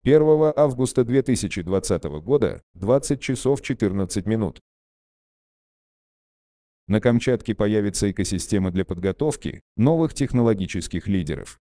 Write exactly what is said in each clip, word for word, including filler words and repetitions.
первого августа две тысячи двадцатого года, двадцать часов четырнадцать минут. На Камчатке появится экосистема для подготовки новых технологических лидеров.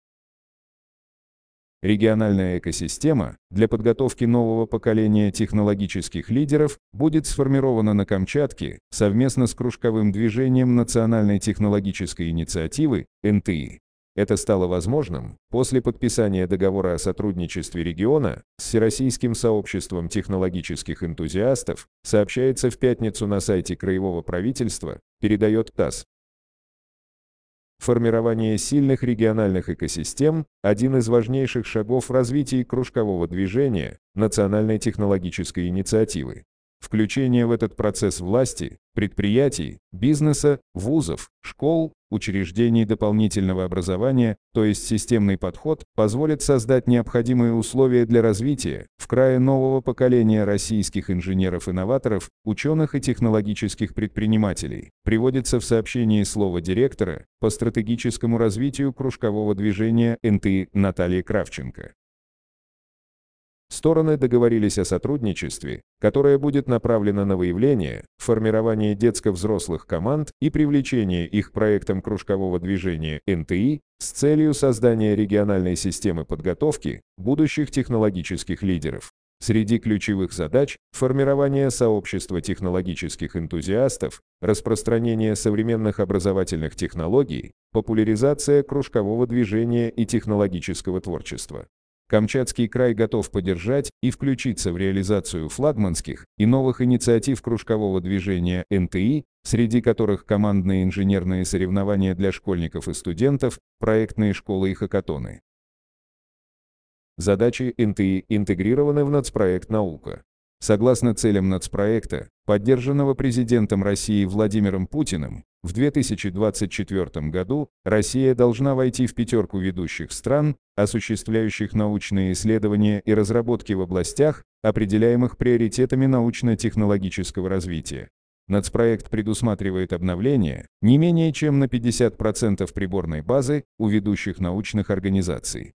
Региональная экосистема для подготовки нового поколения технологических лидеров будет сформирована на Камчатке совместно с кружковым движением Национальной технологической инициативы эн тэ и. Это стало возможным после подписания договора о сотрудничестве региона с Всероссийским сообществом технологических энтузиастов, сообщается в пятницу на сайте Краевого правительства, передает ТАСС. Формирование сильных региональных экосистем – один из важнейших шагов в развитии кружкового движения Национальной технологической инициативы. Включение в этот процесс власти, предприятий, бизнеса, вузов, школ, учреждений дополнительного образования, то есть системный подход, позволит создать необходимые условия для развития в крае нового поколения российских инженеров-инноваторов, ученых и технологических предпринимателей, приводится в сообщении слова директора по стратегическому развитию кружкового движения эн тэ и Натальи Кравченко. Стороны договорились о сотрудничестве, которое будет направлено на выявление, формирование детско-взрослых команд и привлечение их к проектам кружкового движения эн тэ и с целью создания региональной системы подготовки будущих технологических лидеров. Среди ключевых задач – формирование сообщества технологических энтузиастов, распространение современных образовательных технологий, популяризация кружкового движения и технологического творчества. Камчатский край готов поддержать и включиться в реализацию флагманских и новых инициатив кружкового движения эн тэ и, среди которых командные инженерные соревнования для школьников и студентов, проектные школы и хакатоны. Задачи эн тэ и интегрированы в нацпроект «Наука». Согласно целям нацпроекта, поддержанного президентом России Владимиром Путиным, в две тысячи двадцать четвёртом году Россия должна войти в пятерку ведущих стран, осуществляющих научные исследования и разработки в областях, определяемых приоритетами научно-технологического развития. Нацпроект предусматривает обновление не менее чем на пятьдесят процентов приборной базы у ведущих научных организаций.